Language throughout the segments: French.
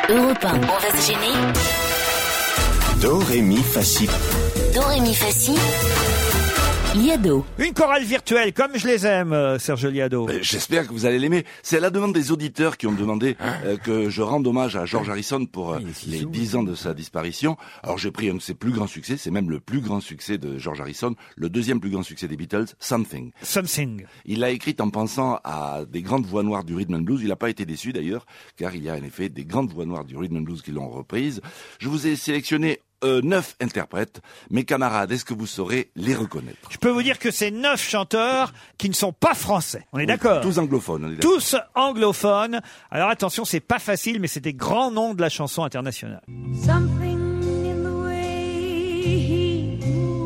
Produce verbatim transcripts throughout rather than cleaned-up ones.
Europe un, on va se gêner. Do, ré, mi, fa, si. Do, ré, mi, fa, si. Liado. Une chorale virtuelle, comme je les aime, euh, Serge Liado. Euh, J'espère que vous allez l'aimer. C'est à la demande des auditeurs qui ont demandé euh, que je rende hommage à George Harrison pour euh, les dix ans de sa disparition. Alors j'ai pris un de ses plus grands succès, c'est même le plus grand succès de George Harrison, le deuxième plus grand succès des Beatles, Something. Something. Il l'a écrite en pensant à des grandes voix noires du rhythm and blues. Il n'a pas été déçu d'ailleurs, car il y a en effet des grandes voix noires du rhythm and blues qui l'ont reprise. Je vous ai sélectionné Euh, neuf interprètes. Mes camarades, est-ce que vous saurez les reconnaître? Je peux vous dire que c'est neuf chanteurs qui ne sont pas français. On est oui, d'accord? Tous anglophones. On est d'accord. Tous anglophones. Alors attention, c'est pas facile, mais c'est des grands noms de la chanson internationale. Something in the way he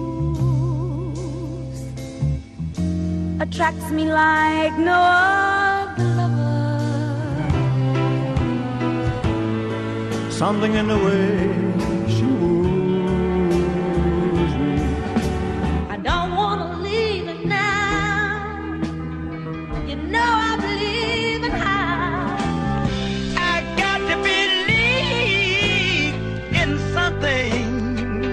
moves attracts me like no other lover. Something in the way she moves me. I don't want to leave it now. You know I believe in how. I got to believe in something.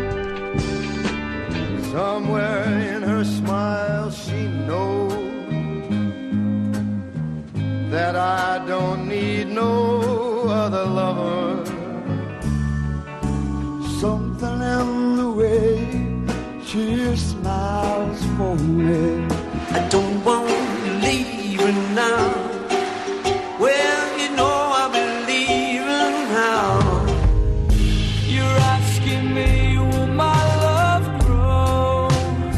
Somewhere in her smile she knows that I don't need no other lover. Something in the way she smiles for me. I don't want to leave her now. Well, you know I believe in how. You're asking me, will my love grow?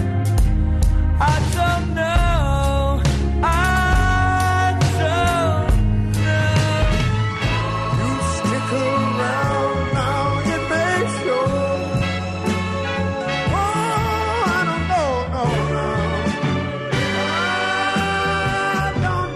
I don't know. I don't know. You stick around now, it makes sure. Oh, I don't know, no, no. I don't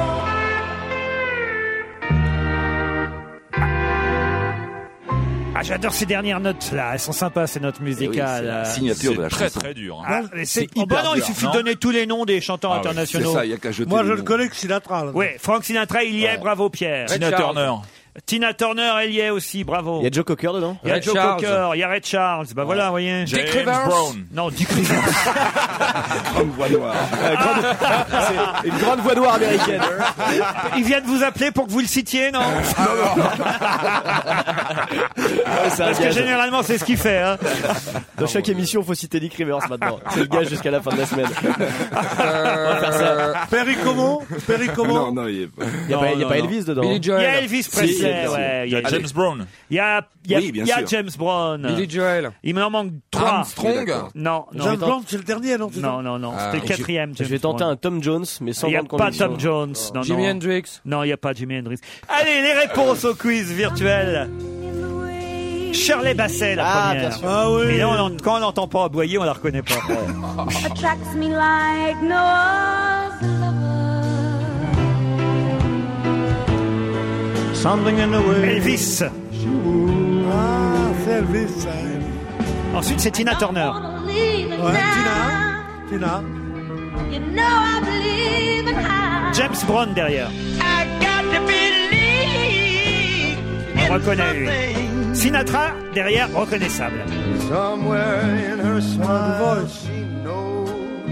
know. Ah, j'adore ces dernières notes là, elles sont sympas ces notes musicales. Eh oui, c'est la signature de la très chanson. très dur. Hein. Ah, mais c'est... C'est oh, bah hyper non, il dur, suffit non de donner tous les noms des chanteurs Ah ouais, C'est internationaux. ça, il n'y a qu'à jeter Moi, les je noms. le connais que Sinatra. Là. Oui, Frank Sinatra, il y est, Ouais. bravo Pierre. Tina Red Charles. Turner. Tina Turner, elle y est aussi, bravo. Il y a Joe Cocker dedans. Il y a Red Joe Charles. Cocker, il y a Red Charles. Bah voilà, vous voyez. James Rivers. Brown. Non, Dick Rivers. Grande voix noire. C'est une grande voix noire américaine. Il vient de vous appeler pour que vous le citiez, non? Parce que généralement, c'est ce qu'il fait. Hein. Dans chaque émission, il faut citer Dick Rivers maintenant. C'est le gage jusqu'à la fin de la semaine. On va faire ça. Perry Como Perry Como Non, non, il est pas. Il n'y a, pas- il y a non, pas non. Elvis dedans. Billy Il y a Joel. Elvis Si, Presley, bien sûr. ouais. Il y a James Brown. Il y a, il y a, Oui, bien il y a sûr. James Brown. Billy Joel. Il m'en manque trois. Armstrong. D'accord. Non, non. James Bond, c'est le dernier, non? c'est ça Non, non, non. Ah, C'était le je- quatrième. Je James vais tenter Brown. un Tom Jones, mais sans Il n'y a grande pas conviction. Tom Jones. Non, Jimi non. Hendrix. Non, il n'y a pas Jimi Hendrix. Allez, les réponses au quiz virtuel. Shirley Bassey, la Ah, première. bien sûr. Ah oui. Mais là, on en- quand on n'entend pas aboyer, on la reconnaît pas. Attracts me like no other lover. Something in the way. Elvis. Ah, c'est Elvis. ça. Ensuite, c'est Tina Turner. Don't wanna leave it Ouais, now. Tina. Tina. You know I believe in how. James Brown derrière. I got to believe On in reconnaît lui. something. Sinatra derrière, reconnaissable. Somewhere in her smile she knows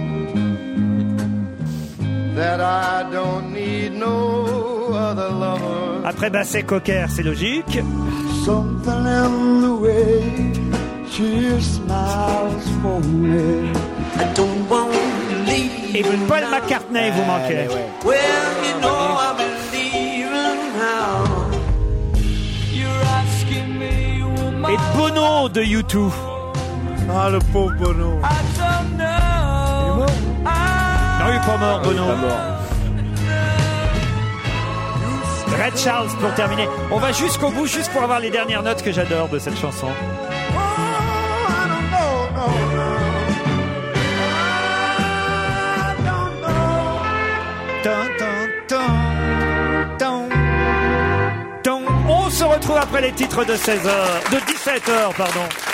that I don't need no other lover. Après Bassey, Cocker, c'est logique. Something in the way she smiles for me. I don't want to leave. Et Paul McCartney, vous manquez. Well, you know I believe in how. You're asking me, will my Et Bono de U deux. Ah, le pauvre Bono. I don't know. mort I Non, il est pas mort, Bono. Pas mort. Red Charles pour terminer. On va jusqu'au bout, juste pour avoir les dernières notes que j'adore de cette chanson. Oh, I don't know, no, no. I don't know. Tan, tan, tan, tan, tan. On se retrouve après les titres de seize heures, de dix-sept heures, pardon.